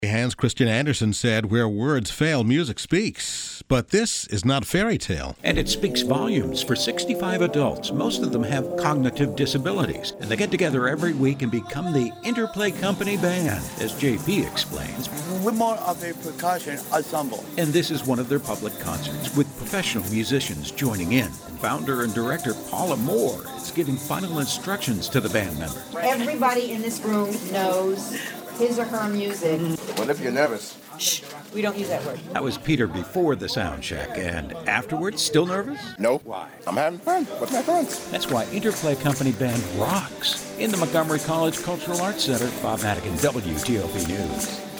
Hans Christian Andersen said, "Where words fail, music speaks." But this is not a fairy tale. And it speaks volumes for 65 adults. Most of them have cognitive disabilities. And they get together every week and become the Interplay Company Band, as JP explains. We're more of a percussion ensemble. And this is one of their public concerts with professional musicians joining in. And founder and director Paula Moore is giving final instructions to the band members. Everybody in this room knows his or her music. What if you're nervous? Shh, we don't use that word. That was Peter before the sound check, and afterwards, still nervous? No. Why? I'm having fun with my friends. That's why Interplay Company Band rocks. In the Montgomery College Cultural Arts Center, Bob Madigan, WTOP News.